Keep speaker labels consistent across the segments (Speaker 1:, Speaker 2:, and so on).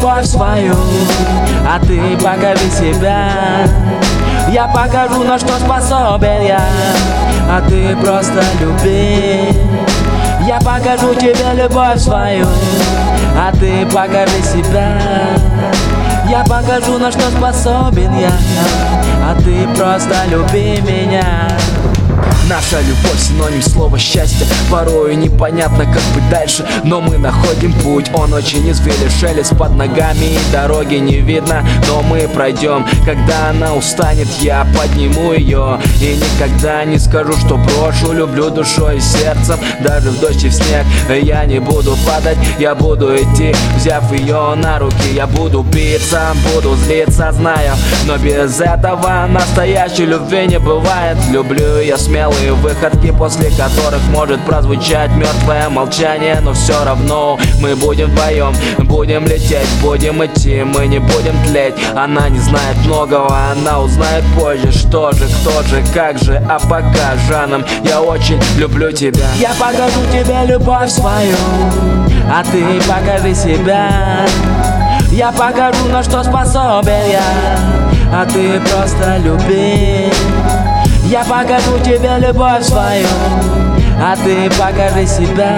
Speaker 1: любовь свою, а ты покажи себя. Я покажу, на что способен я, а ты просто люби. Я покажу тебе любовь свою, а ты покажи себя. Я покажу, на что способен я, а ты просто люби меня.
Speaker 2: Наша любовь синоним слова счастье. Порою непонятно, как быть дальше, но мы находим путь. Он очень извилин, шелест под ногами, и дороги не видно, но мы пройдем. Когда она устанет, я подниму ее, и никогда не скажу, что брошу. Люблю душой и сердцем, даже в дождь и в снег. Я не буду падать, я буду идти, взяв ее на руки. Я буду биться, буду злиться, знаю, но без этого настоящей любви не бывает. Люблю я смело выходки, после которых может прозвучать мертвое молчание. Но все равно мы будем вдвоем, будем лететь, будем идти, мы не будем тлеть. Она не знает многого, она узнает позже. Что же, кто же, как же, а пока жаном я очень люблю тебя.
Speaker 1: Я покажу тебе любовь свою, а ты покажи себя. Я покажу, на что способен я, а ты просто люби. Я покажу тебе любовь свою, а ты покажи себя.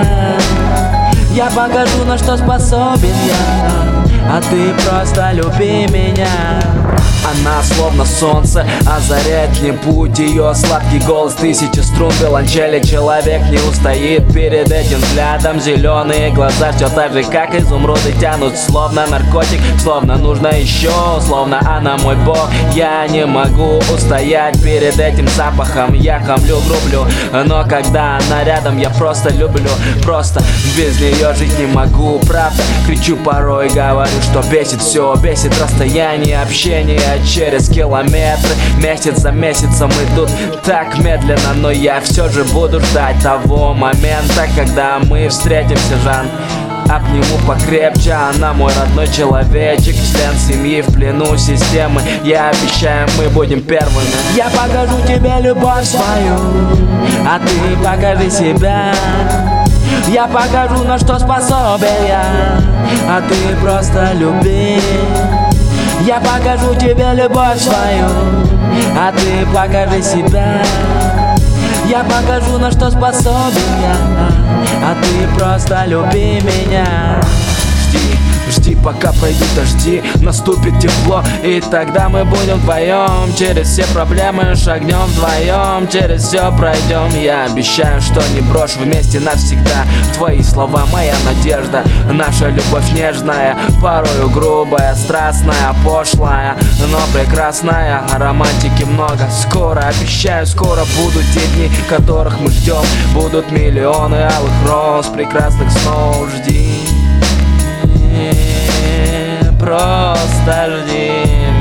Speaker 1: Я покажу, на что способен я, а ты просто люби меня.
Speaker 2: Она словно солнце озаряет мне путь. Ее сладкий голос, тысячи струн виолончели. Человек не устоит перед этим взглядом. Зеленые глаза все так же, как изумруды, тянут словно наркотик, словно нужно еще, словно она мой бог. Я не могу устоять перед этим запахом. Я хамлю, грублю, но когда она рядом, я просто люблю. Просто без нее жить не могу, правда. Кричу порой, говорю, что бесит все, бесит расстояние, общение через километры. Месяц за месяцем идут так медленно, но я все же буду ждать того момента, когда мы встретимся, Жан. Обниму покрепче, она мой родной человечек, член семьи в плену системы. Я обещаю, мы будем первыми.
Speaker 1: Я покажу тебе любовь свою, а ты покажи себя. Я покажу, на что способен я, а ты просто люби. Я покажу тебе любовь свою, а ты покажи себя. Я покажу, на что способен я, а ты просто люби меня.
Speaker 2: Жди, пока пройдут дожди, наступит тепло, и тогда мы будем вдвоем. Через все проблемы шагнем вдвоем, через все пройдем. Я обещаю, что не брошу вместе навсегда. Твои слова моя надежда, наша любовь нежная, порою грубая, страстная, пошлая, но прекрасная. Романтики много, скоро, обещаю, скоро будут те дни, которых мы ждем. Будут миллионы алых роз, прекрасных снов. Жди, просто жди.